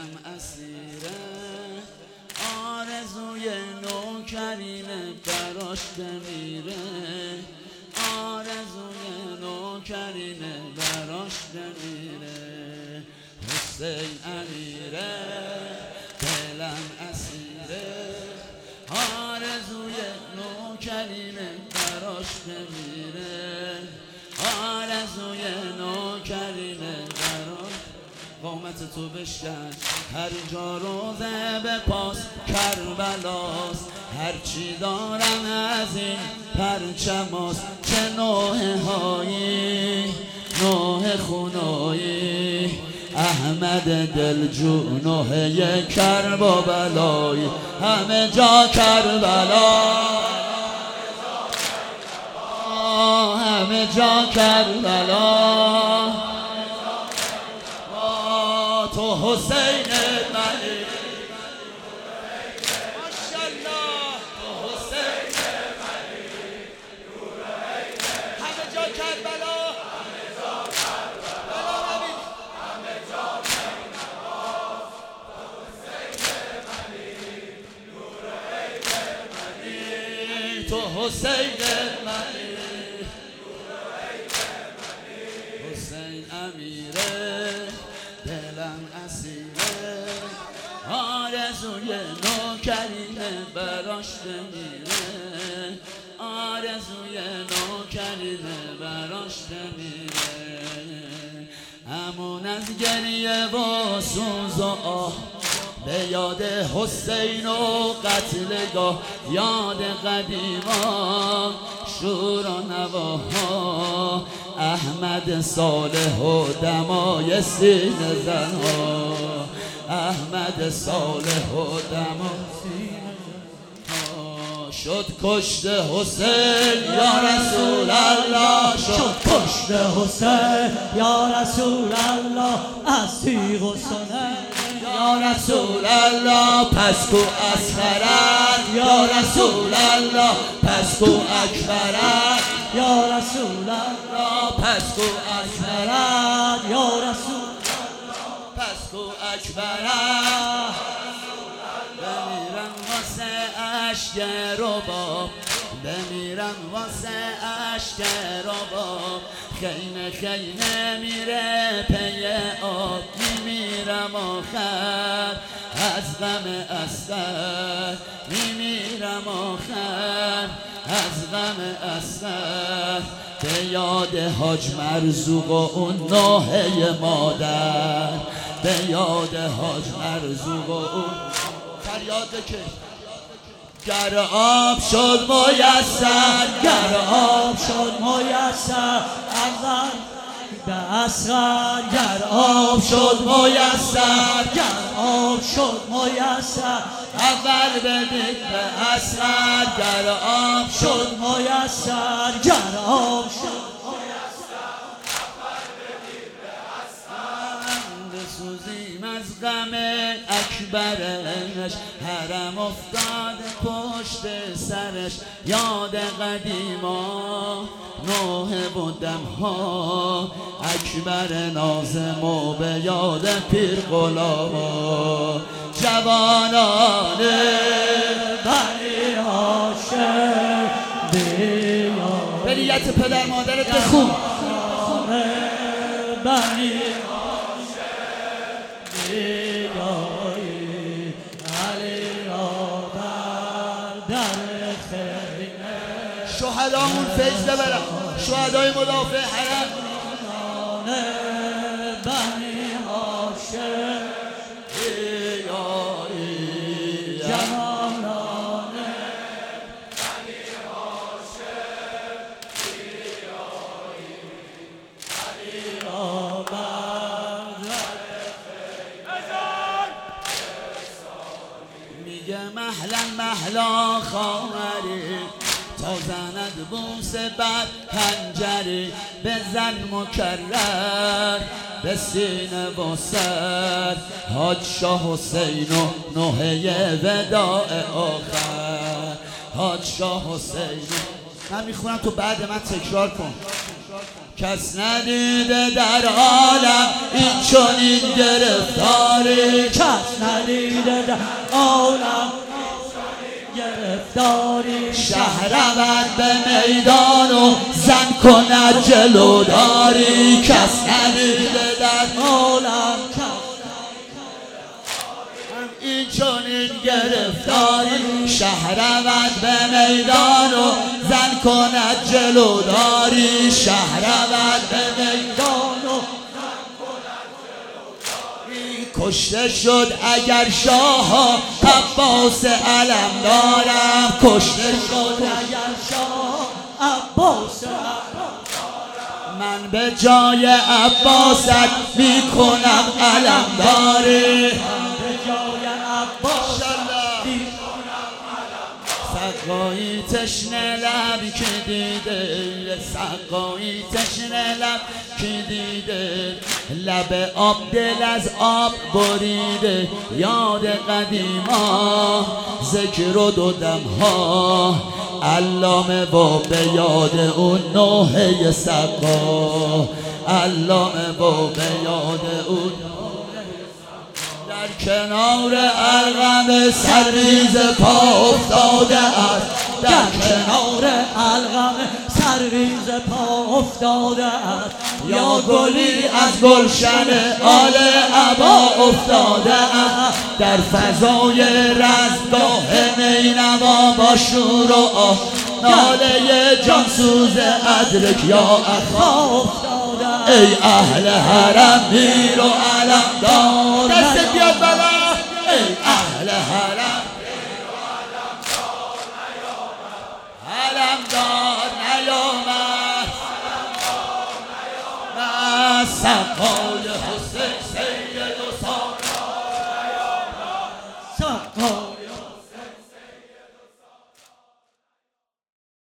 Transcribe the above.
دلم اسیره آرزوی نوکرینه براش بمیره آرزوی نوکرینه براش بمیره حسین امیره دلم اسیره آرزوی نوکرینه براش بمیره آرزوی نوکرینه براش قامت تو بشکن هر جا روزه به پاس کربلاست هرچی دارم از این پرچماست چه نوحه هایی نوحه خونایی احمد دلجو نوحه کرب و بلایی همه جا کربلا همه جا کربلا تو حسین منی ماشاءالله تو حسین منی نور عین همه جا کربلا همه جا کربلا همه جا نماز تو حسین منی نور عین منی حسین امیره دلم اسیره آرزوی نوکرینه براش بمیره آرزوی نوکرینه براش بمیره همون از گریه و سوز و آه به یاد حسین و قتلگاه یاد قدیما شور و نواها احمد صالح و دمای سینه زنها احمد صالح و دمای سینه زنها شد کشت حسین یا رسول الله شد کشت حسین یا رسول الله از تیغ و سنن یا رسول الله پس کو اصغرت یا رسول الله پس کو اکبرت یا رسول الله پس کو اصغرت یا رسول پس کو اکبرت بمیرم واسه عشق رباب بمیرم واسه عشق رباب خیمه خیمه میره پی آب میمیرم آخر از غم اصغر میمیرم آخر از غم اصغر به یاد حاج مرزوق و اون نوحه مادر به یاد حاج مرزوق و اون فریاد که گر آب شد میسر گر آب شد میسر اول به اصغر گر آب شد میسر گر آب شد میسر اول بدید به اصغر گر آب شد میسر گر آب شد بسوزیم از غم اکبرش حرم افتاد پشت سرش یاد قدیما نوحه بودم ها اکبر نازم و به یاد پیر غلاما جوانان بنی هاشم بیا به نیت پدر مادرت بخون بنی شهدامون فیض ببرم شهدای مدافع حرم بنی هاشم جوانان بنی هاشم میگه محلا خواهری تا زند بوس بر پنجره بزن مکرر به سینه و سر حاج شاه حسین و نوحه وداع آخر حاج شاه حسین من میخونم تو بعد من تکرار کن کس ندیده در عالم این چنین گرفتاری، کس ندیده در عالم گرفتاری. شه رود به میدان و زن کند جلوداری، کس ندیده در عالم این چنین گرفتاری. شه رود به میدان و زن کند جلوداری، شه رود به میدان و کشته شد اگر شاه عباس علم دارم، کشته شد اگر شاه عباس من به جای عباست میکنم علم داری، به جای عباس سقایی تشنه لب که دیده، سقایی تشنه لب که دیده، لب آب دل از آب بریده، یاد قدیما ذکر و دو دمها علامه و به یاد اون نوحه سقا، علامه و به یاد اون در کنار الغم سرریز پا افتاده است، در کنار الغم سرریز پا افتاده است. یا گلی از گلشن آل عبا افتاده است، در فضای رزمگاه نینوا با شور و آه ناله جانسوز ادرک یا اخا افتاده است. ای اهل حرم میر و علمدار، دست بیاد بالا. ای اهل حرم علمدار نیامد، سقای حسین سید و سالار سقای